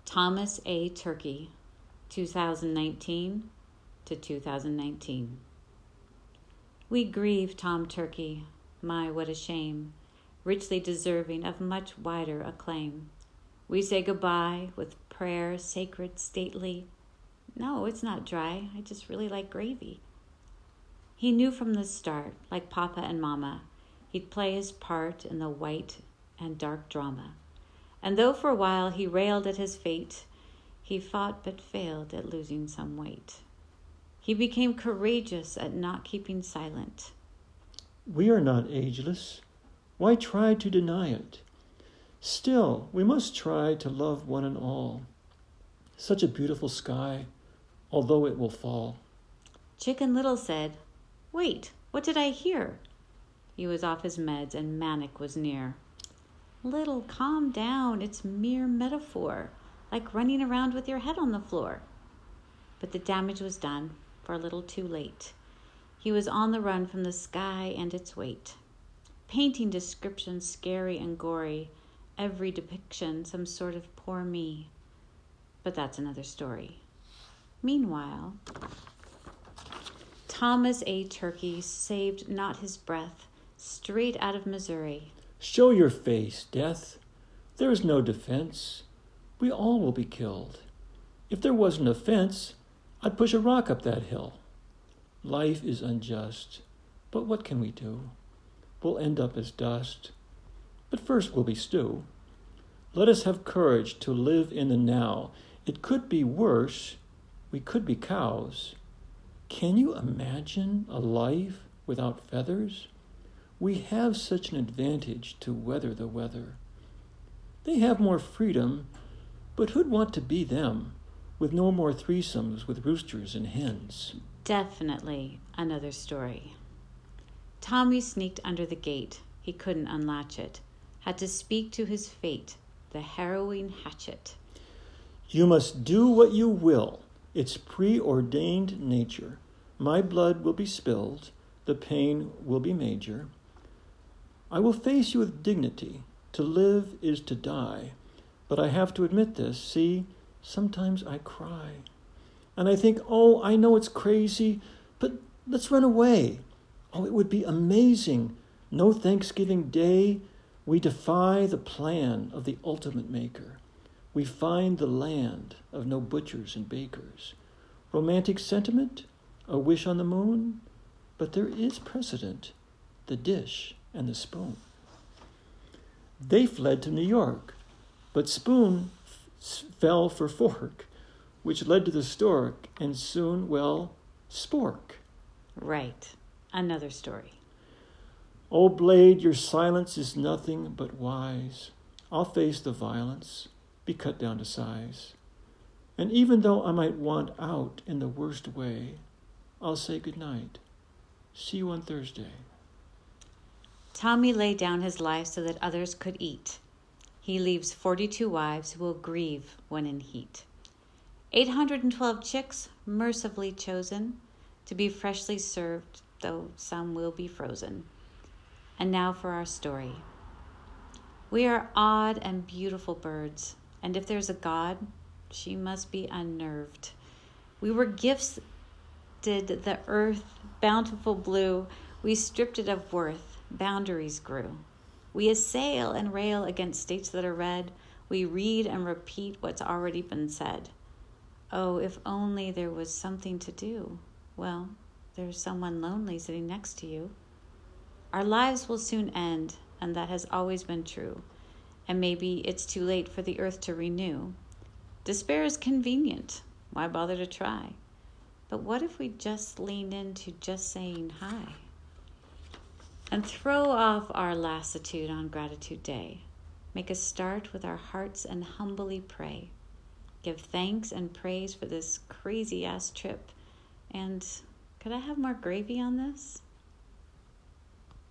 Thomas A. Turkey, 2019 to 2019. We grieve Tom Turkey, my what a shame, richly deserving of much wider acclaim. We say goodbye with prayer sacred, stately. No, it's not dry, I just really like gravy. He knew from the start, like Papa and Mama, he'd play his part in the white and dark drama. And though for a while he railed at his fate, he fought but failed at losing some weight. He became courageous at not keeping silent. We are not ageless. Why try to deny it? Still, we must try to love one and all. Such a beautiful sky, although it will fall. Chicken Little said, "Wait, what did I hear?" He was off his meds and Manic was near. "Little, calm down, it's mere metaphor, like running around with your head on the floor." But the damage was done, for a little too late. He was on the run from the sky and its weight. Painting descriptions scary and gory, every depiction some sort of poor me. But that's another story. Meanwhile, Thomas A. Turkey saved not his breath, straight out of Missouri. Show your face, death. There is no defense. We all will be killed. If there wasn't a fence, I'd push a rock up that hill. Life is unjust, but what can we do? We'll end up as dust, but first we'll be stew. Let us have courage to live in the now. It could be worse. We could be cows. Can you imagine a life without feathers? We have such an advantage to weather the weather. They have more freedom, but who'd want to be them, with no more threesomes with roosters and hens? Definitely another story. Tommy sneaked under the gate. He couldn't unlatch it. Had to speak to his fate, the harrowing hatchet. You must do what you will. It's preordained nature. My blood will be spilled. The pain will be major. I will face you with dignity. To live is to die. But I have to admit this. See, sometimes I cry. And I think, oh, I know it's crazy, but let's run away. Oh, it would be amazing. No Thanksgiving Day. We defy the plan of the ultimate maker. We find the land of no butchers and bakers. Romantic sentiment? A wish on the moon? But there is precedent. The dish and the spoon. They fled to New York, but spoon fell for fork, which led to the stork, and soon, well, spork. Right. Another story. Oh, blade, your silence is nothing but wise. I'll face the violence, be cut down to size. And even though I might want out in the worst way, I'll say good night. See you on Thursday. Tommy laid down his life so that others could eat. He leaves 42 wives who will grieve when in heat. 812 chicks mercifully chosen to be freshly served, though some will be frozen. And now for our story. We are odd and beautiful birds, and if there's a God, she must be unnerved. We were gifted the earth, bountiful blue. We stripped it of worth, boundaries grew. We assail and rail against states that are red. We read and repeat what's already been said. Oh, if only there was something to do. Well, there's someone lonely sitting next to you. Our lives will soon end, and that has always been true. And maybe it's too late for the earth to renew. Despair is convenient. Why bother to try? But what if we just leaned into just saying hi? And throw off our lassitude on Gratitude Day. Make a start with our hearts and humbly pray. Give thanks and praise for this crazy-ass trip. And could I have more gravy on this?